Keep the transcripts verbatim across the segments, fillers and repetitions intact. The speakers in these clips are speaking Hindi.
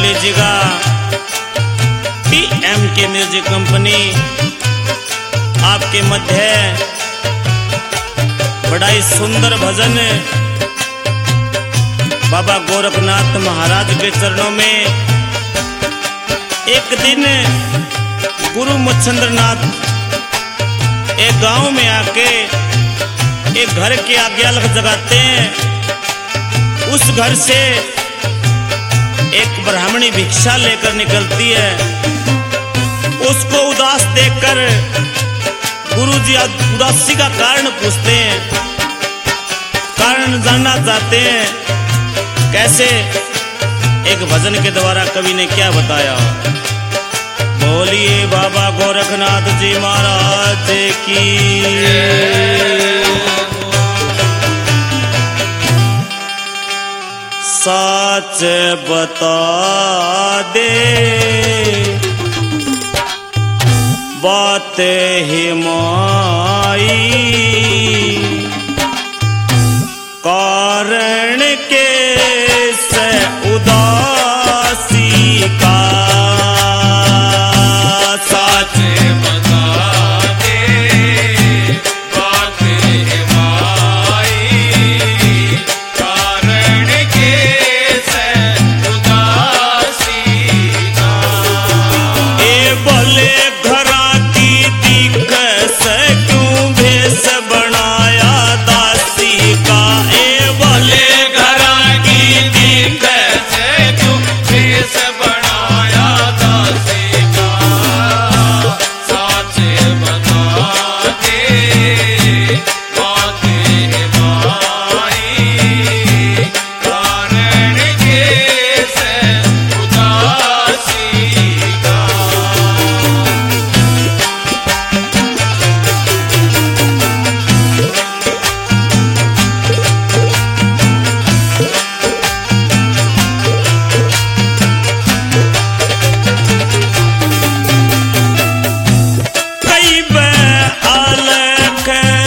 लीजिएगा टी एम के म्यूजिक कंपनी आपके मध्य बड़ा ही सुंदर भजन बाबा गोरखनाथ महाराज के चरणों में। एक दिन गुरु मच्छंद्रनाथ एक गांव में आके एक घर के आज्ञा लग जगाते हैं। उस घर से एक ब्राह्मणी भिक्षा लेकर निकलती है। उसको उदास देखकर गुरुजी उदासी का कारण पूछते हैं, कारण जानना चाहते हैं। कैसे? एक भजन के द्वारा कवि ने क्या बताया। बोलिए बाबा गोरखनाथ जी महाराज की। सच बता दे बात ही माई, कारण के से उदासी का। सच बता दे बात ही माई, कारण के से उदासी का। ए भले घरा की दिख से क्यों भेष बनाया दासी का। ए भले घरा की दिख से क्यों भेष बनाया दासी का। सच बता दे बात ही माई, कारण के से उदासी का। कई बे अलख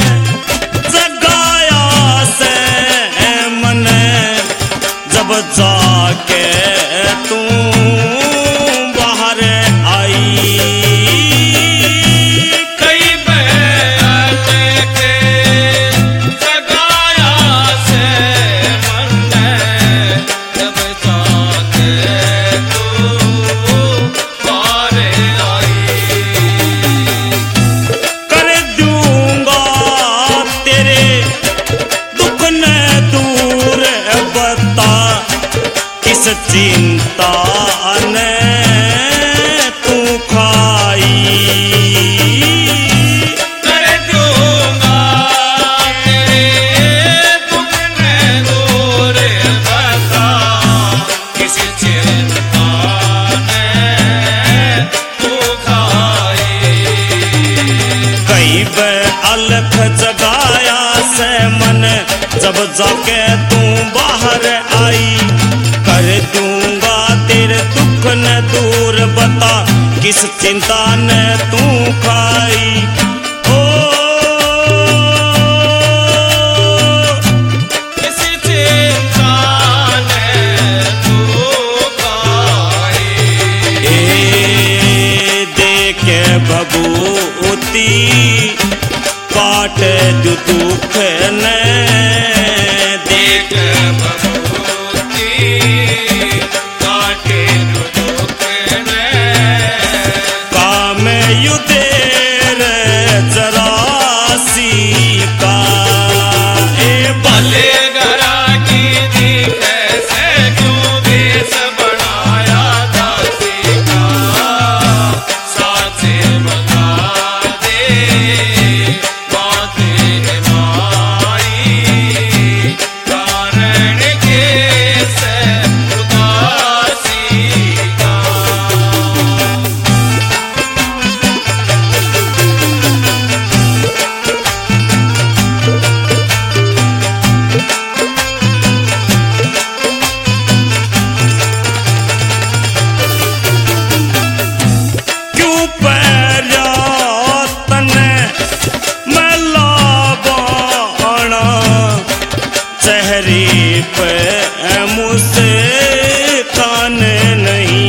जगाया से मन, जब जाके तू बाहर आई। कई बैल के जगाया से मन, जब जाके तू बाहर आई। कर दूंगा तेरे दुख न दूर, बता किस चिंता ने तू खाई। कर दूंगा तेरे दुख न दूर, बता किस चिंता ने तू खाई। कई बे अलख जगाया से मन, जब जाके तू बाहर आई। कर दूंगा तेरे दुख न दूर, बता किस चिंता ने तू खाई। ओ किस चिंता ने तू खाई। ए देखे भभूति काट दू दुख ने। देख भभूति काटे दुख ने। काम युदेर जरासी का। ए भले घरा की दिख से क्यों भेष बनाया दासी का। सच बता दे बात ही माई, कारण के से उदासी का। क्यों पैरा तने मैला बाणा, चेहरे पे मुझसे कान नहीं।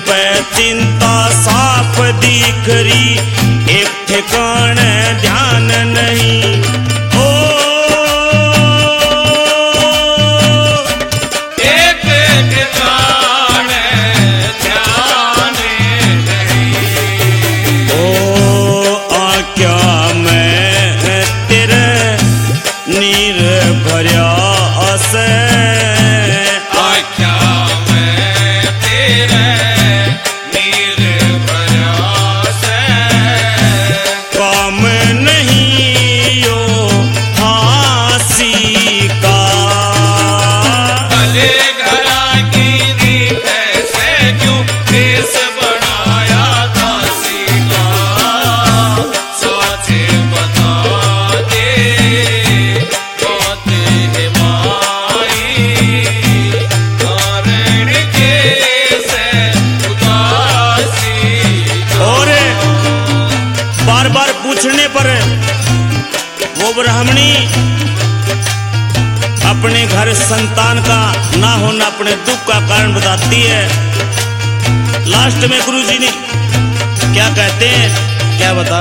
पे चिंता साफ दिख रही, एक ठिकान ध्यान नहीं। ओ एक ठिकान ध्यान नहीं। ओ आज्ञा मैं तेरे नीर भरिया से, आख्या मैं तेरे नीर भरा से, काम नहीं यो हासी का। भले घरा की दीख से क्यों देश बनाया दासी का। साचे बता दे बात है माई, कारण के से उदासी का। और बार बार पूछने पर वो ब्राह्मणी अपने घर संतान का ना होना अपने दुख का कारण बताती है। लास्ट में गुरुजी ने क्या कहते हैं, क्या बता।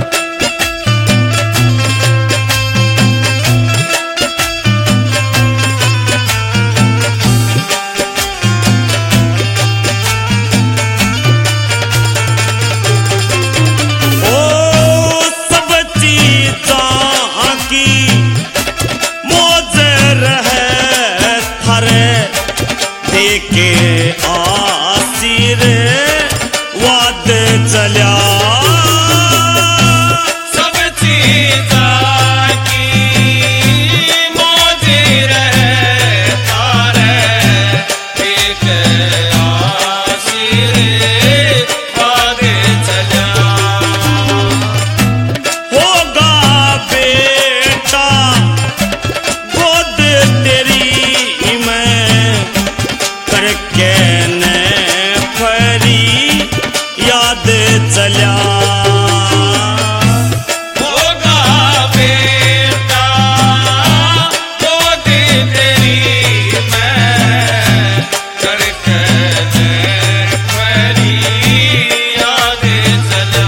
के आशीर वाद चल्या सब चीज़ की मौज रहे तारे, एक आशीर वाद चला। होगा बेटा गोद तेरी मैं करके ने फरी याद चल्या। होगा बेटा गोद तेरी मैं करके फरी याद चला।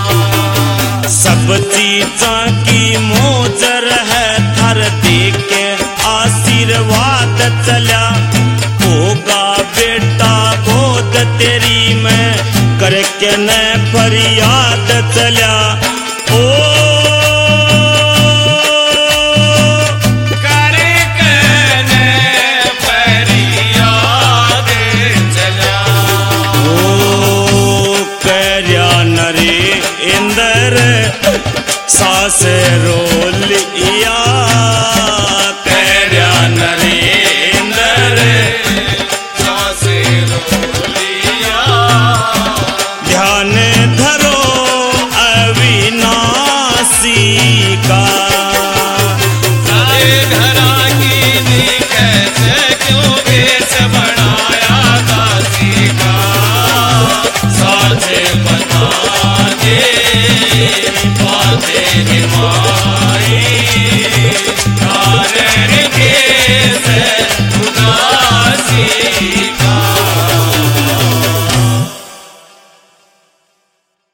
सब चीज़ों की मोजर है थर दे के आशीर्वाद चला। होगा बेटा गोद तेरी मैं करके न फरियाद चला। ओ करके ने फरियाद चला। ओ करया नरे इंदर सास रो लिया, करया नरे इंदर सासे रोलिया। ध्यान धरो अविनाशी का। सारे घरा की दीख से क्यों भेष बनाया दासी का। साचे बता दे बातें माँ